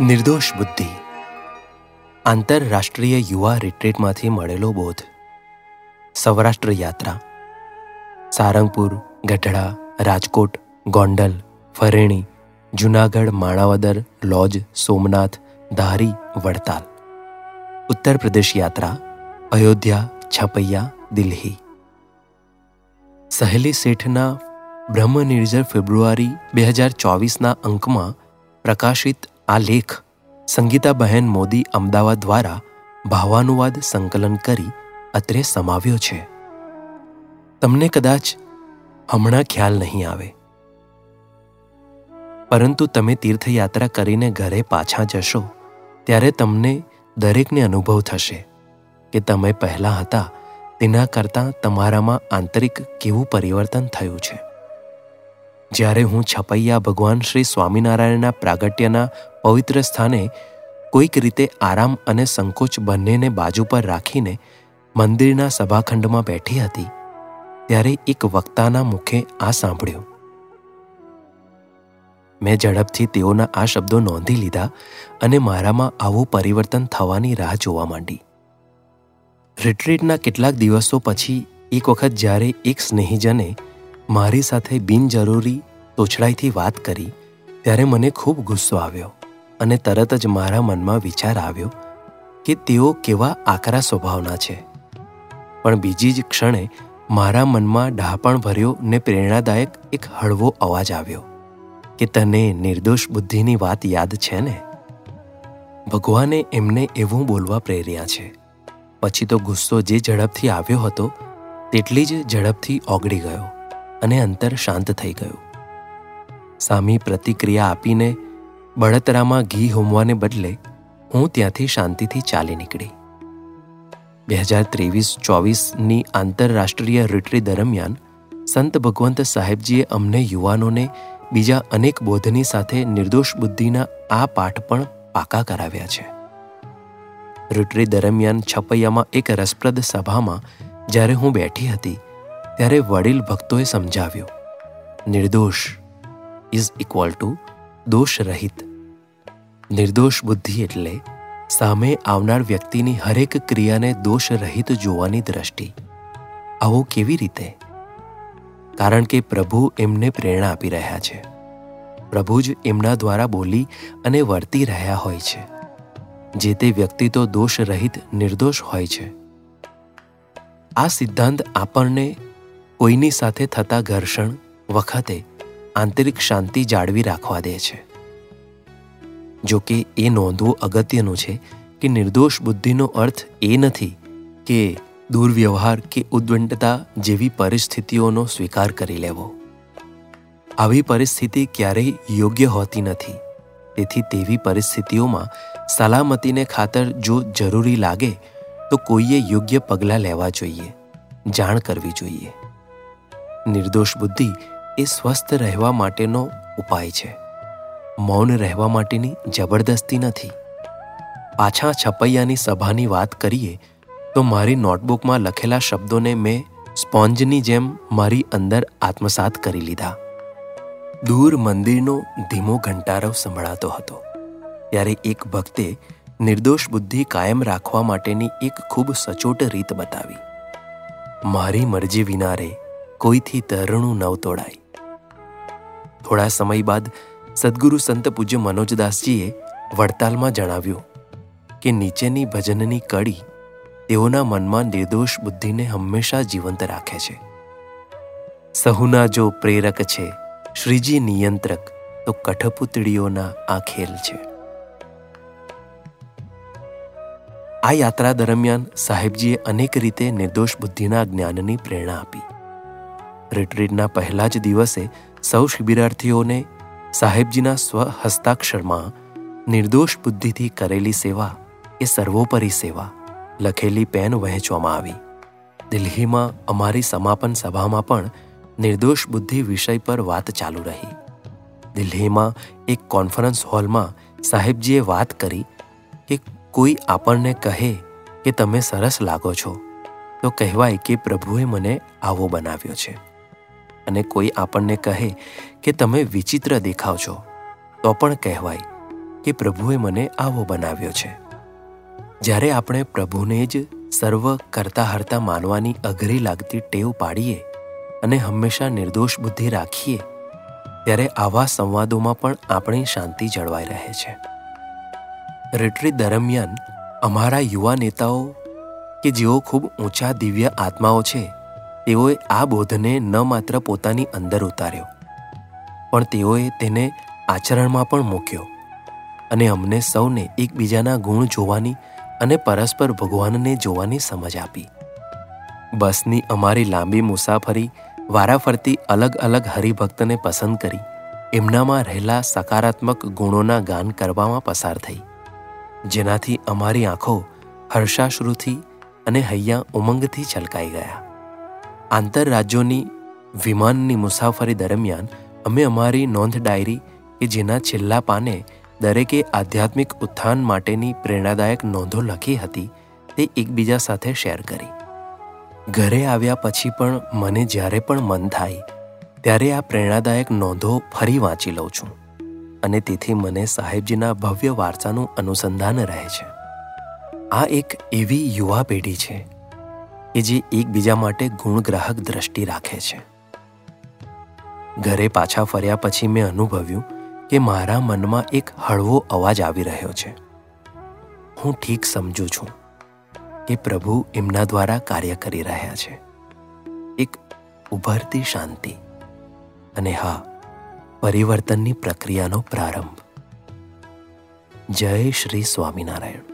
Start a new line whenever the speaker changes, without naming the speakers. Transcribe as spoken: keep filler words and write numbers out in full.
નિર્દોષ બુદ્ધિ આંતરરાષ્ટ્રીય યુવા રિટ્રીટમાંથી મળેલો બોધ. સૌરાષ્ટ્ર યાત્રા. સારંગપુર, ગઢડા, રાજકોટ, ગોંડલ, ફરેણી, જૂનાગઢ, માણાવદર, લોજ, સોમનાથ, ધારી, વડતાલ. ઉત્તર પ્રદેશ યાત્રા. અયોધ્યા, છપૈયા, દિલ્હી. સહેલી શેઠના બ્રહ્મનિર્જર ફેબ્રુઆરી બે હજાર ચોવીસના અંકમાં પ્રકાશિત આ લેખ સંગીતાબહેન મોદી અમદાવાદ દ્વારા ભાવાનુવાદ સંકલન કરી અત્રે સમાવ્યો છે. તમને કદાચ હમણાં ખ્યાલ નહીં આવે, પરંતુ તમે તીર્થયાત્રા કરીને ઘરે પાછા જશો ત્યારે તમને દરેકને અનુભવ થશે કે તમે પહેલાં હતા તેના કરતાં તમારામાં આંતરિક કેવું પરિવર્તન થયું છે. જ્યારે હું છપૈયા ભગવાન શ્રી સ્વામિનારાયણના પ્રાગટ્યના પવિત્ર સ્થાને કોઈક રીતે આરામ અને સંકોચ બંનેને બાજુ પર રાખીને મંદિરના સભાખંડમાં બેઠી હતી, ત્યારે એક વક્તાના મુખે આ સાંભળ્યું. મેં ઝડપથી તેઓના આ શબ્દો નોંધી લીધા અને મારામાં આવું પરિવર્તન થવાની રાહ જોવા માંડી. રિટ્રીટના કેટલાક દિવસો પછી એક વખત જ્યારે એક સ્નેહીજને મારી સાથે બિનજરૂરી તોછડાઈથી વાત કરી, ત્યારે મને ખૂબ ગુસ્સો આવ્યો અને તરત જ મારા મનમાં વિચાર આવ્યો કે તેઓ કેવા આકરા સ્વભાવના છે. પણ બીજી જ ક્ષણે મારા મનમાં ડહાપણ ભર્યો ને પ્રેરણાદાયક એક હળવો અવાજ આવ્યો કે તને નિર્દોષ બુદ્ધિની વાત યાદ છે ને? ભગવાને એમને એવું બોલવા પ્રેર્યા છે. પછી તો ગુસ્સો જે ઝડપથી આવ્યો હતો તેટલી જ ઝડપથી ઓગળી ગયો અને અંતર શાંત થઈ ગયું. સામી પ્રતિક્રિયા આપીને બળતરામાં ઘી હોમવાને બદલે હું ત્યાંથી શાંતિથી ચાલી નીકળી. બે હજાર ત્રેવીસ ચોવીસની આંતરરાષ્ટ્રીય રિટ્રીટ દરમિયાન સંત ભગવંત સાહેબજીએ અમને યુવાનોને બીજા અનેક બોધની સાથે નિર્દોષ બુદ્ધિના આ પાઠ પણ પાકા કરાવ્યા છે. રિટ્રીટ દરમિયાન છપૈયામાં એક રસપ્રદ સભામાં જ્યારે હું બેઠી હતી ત્યારે વડીલ ભક્તોએ સમજાવ્યું, નિર્દોષ ઇઝ ઇક્વલ ટુ દોષ રહિત. નિર્દોષ બુદ્ધિ એટલે સામે આવનાર વ્યક્તિની હરેક ક્રિયાને દોષ રહિત જોવાની દ્રષ્ટિ. આવું કેવી રીતે? કારણ કે પ્રભુ એમને પ્રેરણા આપી રહ્યા છે. પ્રભુ જ એમના દ્વારા બોલી અને વર્તી રહ્યા હોય છે. જે તે વ્યક્તિ તો દોષ રહિત નિર્દોષ હોય છે. આ સિદ્ધાંત આપણને કોઈની સાથે થતા ઘર્ષણ વખતે આંતરિક શાંતિ જાળવી રાખવા દે છે. જો કે એ નોંધવું અગત્યનું છે કે નિર્દોષ બુદ્ધિનો અર્થ એ નથી કે દુર્વ્યવહાર કે ઉદ્દંડતા જેવી પરિસ્થિતિઓનો સ્વીકાર કરી લેવો. આવી પરિસ્થિતિ ક્યારેય યોગ્ય હોતી નથી. તેથી તેવી પરિસ્થિતિઓમાં સલામતીને ખાતર જો જરૂરી લાગે તો કોઈએ યોગ્ય પગલાં લેવા જોઈએ, જાણ કરવી જોઈએ. નિર્દોષ બુદ્ધિ એ સ્વસ્થ રહેવા માટેનો ઉપાય છે, મૌન રહેવા માટેની જબરદસ્તી નથી. પાછા છપૈયાની સભાની વાત કરીએ તો મારી નોટબુકમાં લખેલા શબ્દોને મેં સ્પોન્જની જેમ મારી અંદર આત્મસાત કરી લીધા. દૂર મંદિરનો ધીમો ઘંટારવ સંભળાતો હતો ત્યારે એક ભક્તે નિર્દોષ બુદ્ધિ કાયમ રાખવા માટેની એક ખૂબ સચોટ રીત બતાવી. મારી મરજી વિના રે કોઈથી તરણું નવ તોડાય. થોડા સમય બાદ સદ્ગુરુ સંત પૂજ્ય મનોજદાસજીએ વડતાલમાં જણાવ્યું કે નીચેની ભજનની કડી તેઓના મનમાં નિર્દોષ બુદ્ધિને હંમેશા જીવંત રાખે છે. સહુના જો પ્રેરક છે શ્રીજી નિયંત્રક, તો કઠપુતળીઓના આ ખેલ છે. આ યાત્રા દરમિયાન સાહેબજીએ અનેક રીતે નિર્દોષ બુદ્ધિના જ્ઞાનની પ્રેરણા આપી. રિટ્રીટના પહેલા જ દિવસે સૌ શિબિરાર્થીઓને સાહેબજીના સ્વ હસ્તાક્ષરમાં નિર્દોષ બુદ્ધિથી કરેલી સેવા એ સર્વોપરી સેવા લખેલી પેન વહેંચવામાં આવી. દિલ્હીમાં અમારી સમાપન સભામાં પણ નિર્દોષ બુદ્ધિ વિષય પર વાત ચાલુ રહી. દિલ્હીમાં એક કોન્ફરન્સ હોલમાં સાહેબજીએ વાત કરી કે કોઈ આપણને કહે કે તમે સરસ લાગો છો તો કહેવાય કે પ્રભુએ મને આવો બનાવ્યો છે, અને કોઈ આપણને કહે કે તમે વિચિત્ર દેખાવ છો તો પણ કહેવાય કે પ્રભુએ મને આવો બનાવ્યો છે. જ્યારે આપણે પ્રભુને જ સર્વ કરતા હરતા માનવાની અઘરી લાગતી ટેવ પાડીએ અને હંમેશા નિર્દોષ બુદ્ધિ રાખીએ, ત્યારે આવા સંવાદોમાં પણ આપણી શાંતિ જળવાઈ રહે છે. રિટ્રીટ દરમિયાન અમારા યુવા નેતાઓ કે જેઓ ખૂબ ઊંચા દિવ્ય આત્માઓ છે, તેઓએ આ બોધને ન માત્ર પોતાની અંદર ઉતાર્યો, પણ તેઓએ તેને આચરણમાં પણ મૂક્યો અને અમને સૌને એકબીજાના ગુણ જોવાની અને પરસ્પર ભગવાનને જોવાની સમજ આપી. બસની અમારી લાંબી મુસાફરી વારાફરતી અલગ અલગ હરિભક્તને પસંદ કરી એમનામાં રહેલા સકારાત્મક ગુણોના ગાન કરવામાં પસાર થઈ, જેનાથી અમારી આંખો હર્ષાશ્રુથી અને હૈયા ઉમંગથી છલકાઈ ગયા. આંતરરાજ્યોની વિમાનની મુસાફરી દરમિયાન અમે અમારી નોંધ ડાયરી કે જેના છેલ્લા પાને દરેકે આધ્યાત્મિક ઉત્થાન માટેની પ્રેરણાદાયક નોંધો લખી હતી, તે એકબીજા સાથે શેર કરી. ઘરે આવ્યા પછી પણ મને જ્યારે પણ મન થાય ત્યારે આ પ્રેરણાદાયક નોંધો ફરી વાંચી લઉં છું અને તેથી મને સાહેબજીના ભવ્ય વારસાનું અનુસંધાન રહે છે. આ એક એવી યુવા પેઢી છે કે જે એકબીજા માટે ગુણગ્રાહક દ્રષ્ટિ રાખે છે. ઘરે પાછા ફર્યા પછી મેં અનુભવ્યું કે મારા મનમાં એક હળવો અવાજ આવી રહ્યો છે. હું ઠીક સમજું છું કે પ્રભુ એમના દ્વારા કાર્ય કરી રહ્યા છે. એક ઉભરતી શાંતિ અને હા, પરિવર્તનની પ્રક્રિયાનો પ્રારંભ. જય શ્રી સ્વામિનારાયણ.